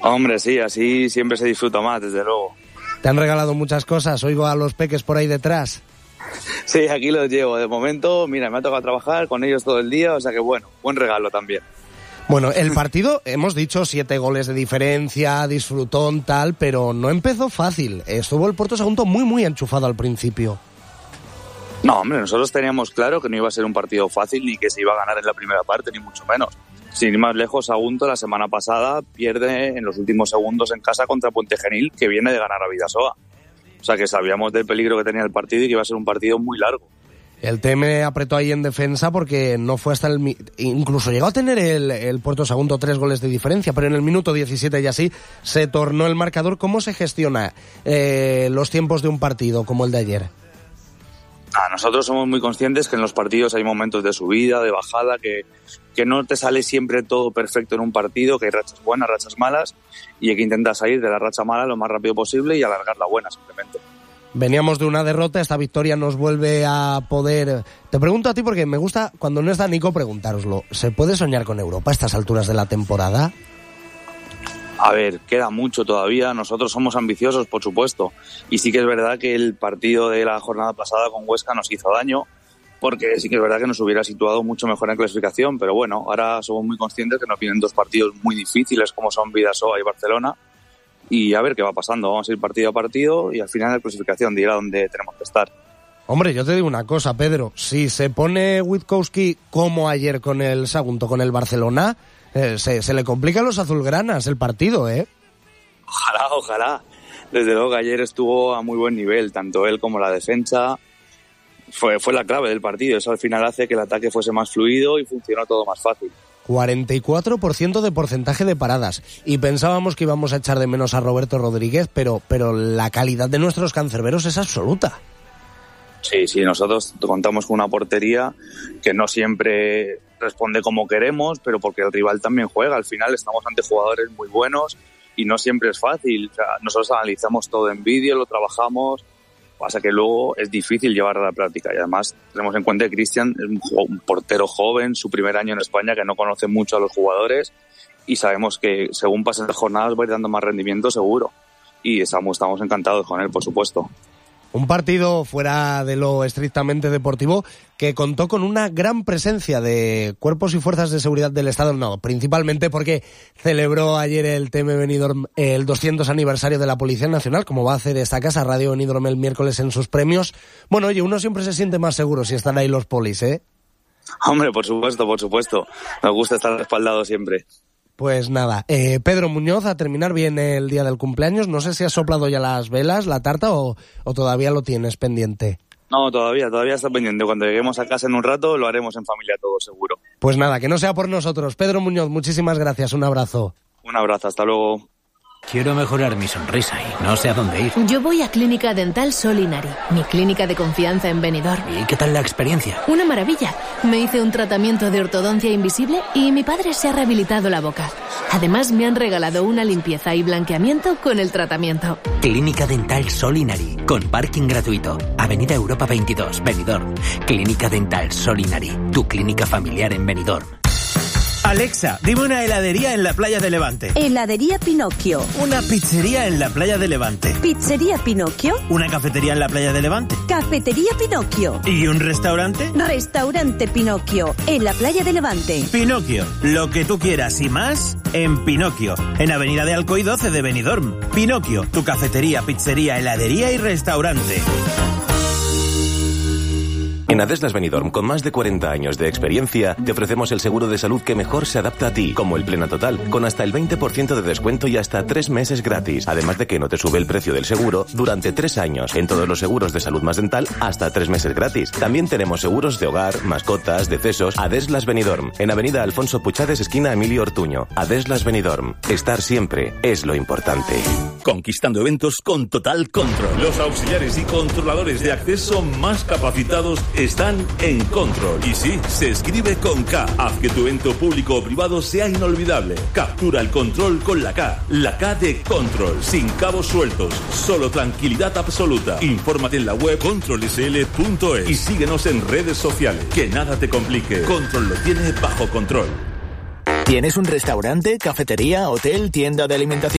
Hombre, sí, así siempre se disfruta más, desde luego. ¿Te han regalado muchas cosas? Oigo a los peques por ahí detrás. Sí, aquí los llevo. De momento, mira, me ha tocado trabajar con ellos todo el día, o sea que bueno, buen regalo también. Bueno, el partido, hemos dicho 7 goles de diferencia, disfrutón, tal, pero no empezó fácil. Estuvo el Porto Sagunto muy enchufado al principio. No, hombre, nosotros teníamos claro que no iba a ser un partido fácil ni que se iba a ganar en la primera parte, ni mucho menos. Sin ir más lejos, Sagunto la semana pasada pierde en los últimos segundos en casa contra Puente Genil, que viene de ganar a Bidasoa. O sea que sabíamos del peligro que tenía el partido y que iba a ser un partido muy largo. El TM apretó ahí en defensa porque no fue hasta el... Incluso llegó a tener el Porto Sagunto 3 goles de diferencia, pero en el minuto 17 y así se tornó el marcador. ¿Cómo se gestiona los tiempos de un partido como el de ayer? Nosotros somos muy conscientes que en los partidos hay momentos de subida, de bajada, que no te sale siempre todo perfecto en un partido, que hay rachas buenas, rachas malas, y hay que intentar salir de la racha mala lo más rápido posible y alargar la buena simplemente. Veníamos de una derrota, esta victoria nos vuelve a poder... Te pregunto a ti porque me gusta, cuando no está Nico, preguntároslo. ¿Se puede soñar con Europa a estas alturas de la temporada? A ver, queda mucho todavía. Nosotros somos ambiciosos, por supuesto. Y sí que es verdad que el partido de la jornada pasada con Huesca nos hizo daño, porque sí que es verdad que nos hubiera situado mucho mejor en clasificación. Pero bueno, ahora somos muy conscientes que nos vienen 2 partidos muy difíciles, como son Bidasoa y Barcelona. Y a ver qué va pasando, vamos a ir partido a partido y al final la clasificación dirá dónde tenemos que estar. Hombre, yo te digo una cosa, Pedro, si se pone Witkowski como ayer con el Sagunto, con el Barcelona, se le complica a los azulgranas el partido, ¿eh? Ojalá. Desde luego que ayer estuvo a muy buen nivel, tanto él como la defensa. Fue la clave del partido, eso al final hace que el ataque fuese más fluido y funcionó todo más fácil. 44% de porcentaje de paradas. Y pensábamos que íbamos a echar de menos a Roberto Rodríguez, pero la calidad de nuestros cancerberos es absoluta. Sí, nosotros contamos con una portería que no siempre responde como queremos, pero porque el rival también juega. Al final estamos ante jugadores muy buenos y no siempre es fácil. O sea, nosotros analizamos todo en vídeo, lo trabajamos. Pasa que luego es difícil llevar a la práctica y además tenemos en cuenta que Cristian es un portero joven, su primer año en España, que no conoce mucho a los jugadores y sabemos que según pasen las jornadas va a ir dando más rendimiento seguro y estamos encantados con él, por supuesto. Un partido fuera de lo estrictamente deportivo que contó con una gran presencia de cuerpos y fuerzas de seguridad del Estado, no, principalmente porque celebró ayer el TM Benidorm el 200 aniversario de la Policía Nacional, como va a hacer esta casa Radio Benidorm el miércoles en sus premios. Bueno, oye, uno siempre se siente más seguro si están ahí los polis, ¿eh? Hombre, por supuesto. Nos gusta estar respaldado siempre. Pues nada, Pedro Muñoz, a terminar bien el día del cumpleaños. No sé si has soplado ya las velas, la tarta o todavía lo tienes pendiente. No, todavía está pendiente. Cuando lleguemos a casa en un rato lo haremos en familia todo seguro. Pues nada, que no sea por nosotros. Pedro Muñoz, muchísimas gracias, un abrazo. Un abrazo, hasta luego. Quiero mejorar mi sonrisa y no sé a dónde ir. Yo voy a Clínica Dental Solinari, mi clínica de confianza en Benidorm. ¿Y qué tal la experiencia? Una maravilla. Me hice un tratamiento de ortodoncia invisible y mi padre se ha rehabilitado la boca. Además, me han regalado una limpieza y blanqueamiento con el tratamiento. Clínica Dental Solinari, con parking gratuito. Avenida Europa 22, Benidorm. Clínica Dental Solinari, tu clínica familiar en Benidorm. Alexa, dime una heladería en la playa de Levante. Heladería Pinocchio. Una pizzería en la playa de Levante. Pizzería Pinocchio. Una cafetería en la playa de Levante. Cafetería Pinocchio. ¿Y un restaurante? Restaurante Pinocchio, en la playa de Levante. Pinocchio, lo que tú quieras y más en Pinocchio, en Avenida de Alcoy 12 de Benidorm. Pinocchio, tu cafetería, pizzería, heladería y restaurante. En Adeslas Benidorm, con más de 40 años de experiencia, te ofrecemos el seguro de salud que mejor se adapta a ti, como el Plena Total, con hasta el 20% de descuento y hasta 3 meses gratis. Además de que no te sube el precio del seguro durante 3 años. En todos los seguros de salud más dental, hasta 3 meses gratis. También tenemos seguros de hogar, mascotas, decesos. Adeslas Benidorm, en Avenida Alfonso Puchades, esquina Emilio Ortuño. Adeslas Benidorm. Estar siempre es lo importante. Conquistando eventos con Total Control. Los auxiliares y controladores de acceso más capacitados están en Control. Y sí, se escribe con K. Haz que tu evento público o privado sea inolvidable. Captura el control con la K. La K de Control. Sin cabos sueltos. Solo tranquilidad absoluta. Infórmate en la web controlsl.es y síguenos en redes sociales. Que nada te complique. Control lo tiene bajo control. ¿Tienes un restaurante, cafetería, hotel, tienda de alimentación?